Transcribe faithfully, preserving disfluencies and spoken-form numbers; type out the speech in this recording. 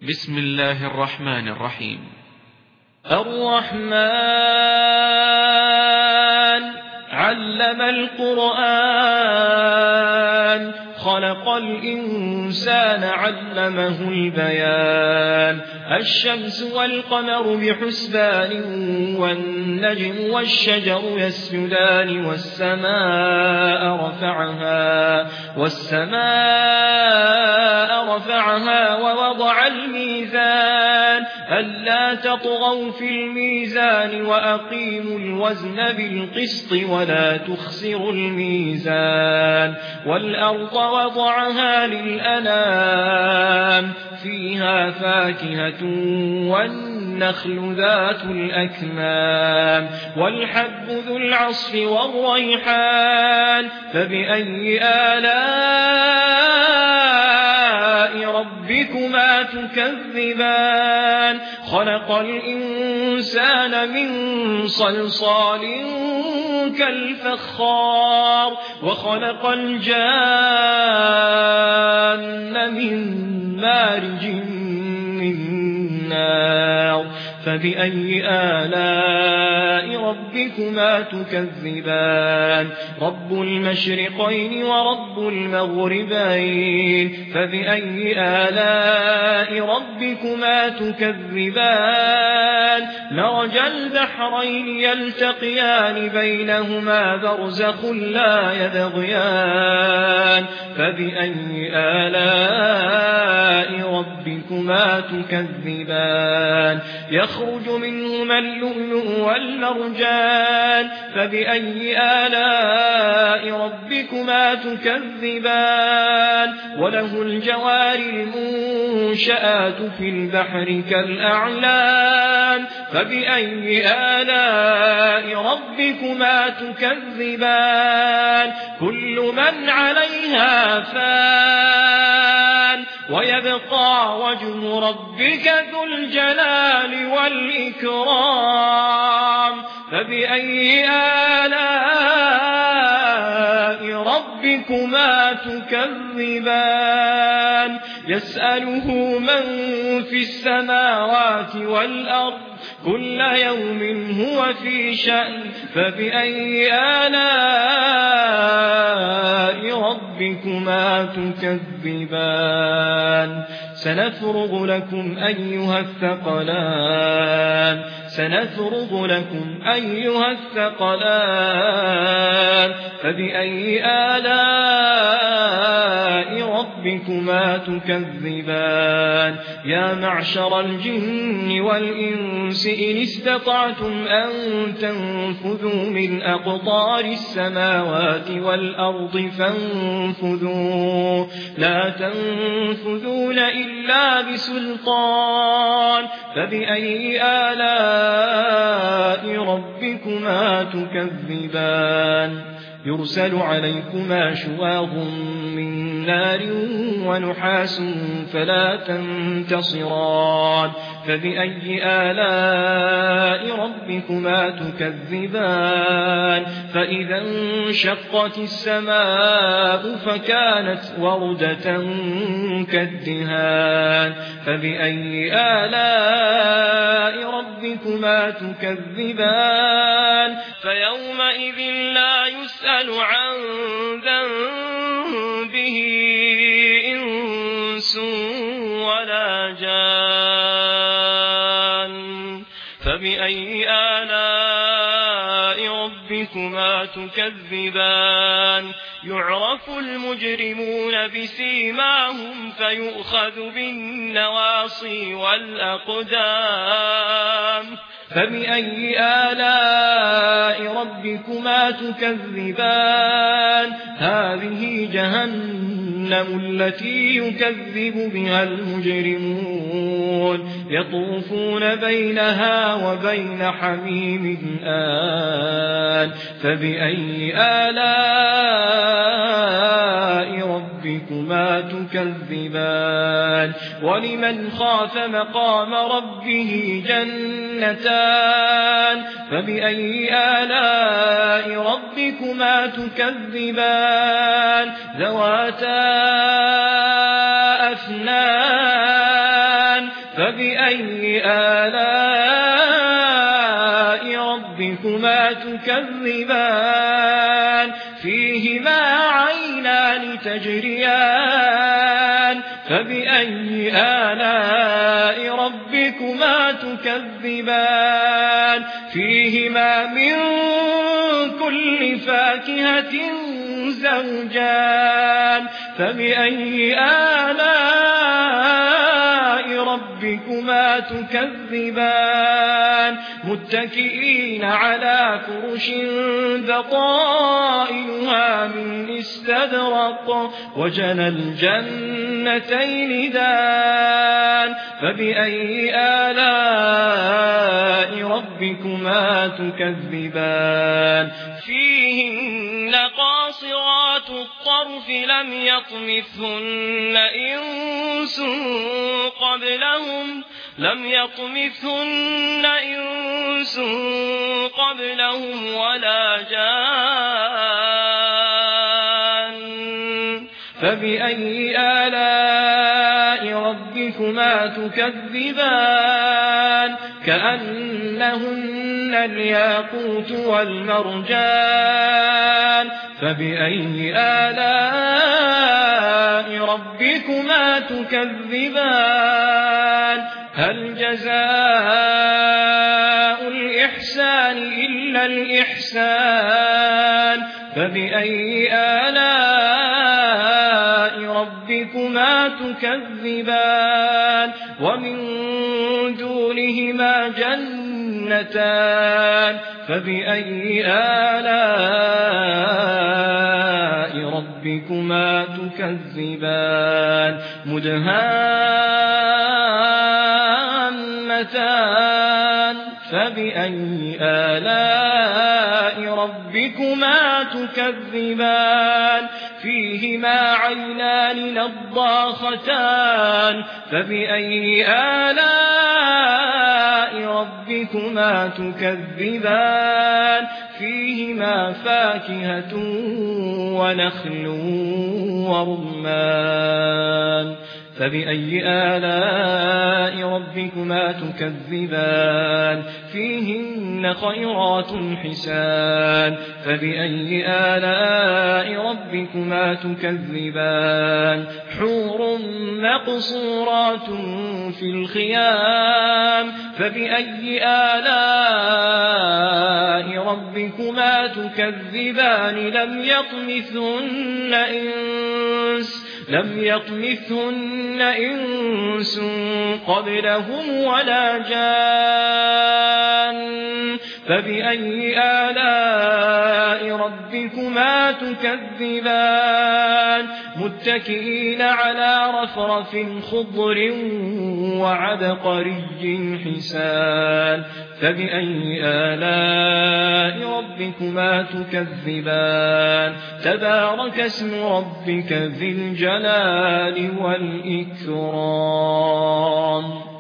بسم الله الرحمن الرحيم. الرحمن علم القرآن خلق الإنسان علمه البيان الشمس والقمر بحسبان والنجم والشجر يسجدان والسماء رفعها والسماء رفعها ووضع الميزان ألا تطغوا في الميزان وأقيموا الوزن بالقسط ولا تخسروا الميزان والأرض وضعها للأنام فيها فاكهة والنخل ذات الأكمام والحب ذو العصف والريحان فبأي آلاء ربكما تكذبان خلق الإنسان من صلصال كالفخار وخلق الجان من مارج من نار فبأي آلاء ربكما تكذبان رب المشرقين ورب المغربين فبأي آلاء ربكما تكذبان مرج البحرين يلتقيان بينهما برزخ لا يبغيان فبأي آلاء ربكما تكذبان يخرج منهما اللؤلؤ والمرجان فبأي آلاء ربكما تكذبان وله الجوار المنشآت في البحر كالأعلام فبأي آلاء ربكما تكذبان كل من عليها فان ويبقى وجه ربك ذو الجلال والإكرام فبأي آلاء ربكما تكذبان يسأله من في السماوات والأرض كل يوم هو في شأن فبأي آلاء ربكما تكذبان سنفرغ لكم أيها الثقلان سنفرغ لكم أيها الثقلان فبأي آلاء ربكما تكذبان يا معشر الجن والإنس إن استطعتم أن تنفذوا من أقطار السماوات والأرض فانفذوا لا تنفذون إلا بسلطان فبأي آلاء ربكما تكذبان يرسل عليكما شواظ من نار ونحاس فلا تنتصران فبأي آلاء ربكما تكذبان فإذا انشقت السماء فكانت وردة كالدهان فبأي آلاء ربكما تكذبان فيومئذ لا يسأل عن ذنبه إنس ولا جان فبأي آلاء ربكما تكذبان يعرف المجرمون بسيماهم فيؤخذ بالنواصي والأقدام فبأي آلاء ربكما تكذبان هذه جهنم التي يكذب بها المجرمون يطوفون بينها وبين حميم آن فبأي آلاء ربكما تكذبان ولمن خاف مقام ربه جنتان فبأي آلاء ربكما تكذبان ذواتا أفنان فبأي آلاء ربكما تكذبان فيهما عينان تجريان فبأي آلاء ربكما تكذبان فيهما من كل فاكهة زوجان فبأي آلاء ربكما تكذبان متكئين على فرش بطائنها من استبرق وجنى الجنتين دان فبأي آلاء ربكما تكذبان فيهن قاصرات الطرف لم يطمثهن إنس قبلهم لم يطمثهن إنس قبلهم ولا جان فبأي آلاء ربكما تكذبان كأنهن الياقوت والمرجان فبأي آلاء ربكما تكذبان هل جزاء الإحسان إلا الإحسان فبأي آلاء ربكما تكذبان ومن دونهما جنتان فبأي آلاء ربكما تكذبان مدهامتان فبأي آلاء ربكما تكذبان فيهما عينان نضاختان فبأي آلاء ربكما تكذبان فيهما فاكهة ونخل ورمان فبأي آلاء ربكما تكذبان فيهن خيرات حسان فبأي آلاء ربكما تكذبان حور مقصورات في الخيام فبأي آلاء ربكما تكذبان لم يطمثهن إنس لم يطمثهن إنس قبلهم ولا جان فبأي آلاء ربكما تكذبان متكئين على رفرف خضر وعبقري حسان فبأي آلاء ربكما تكذبان تبارك اسم ربك ذي الجلال والإكرام.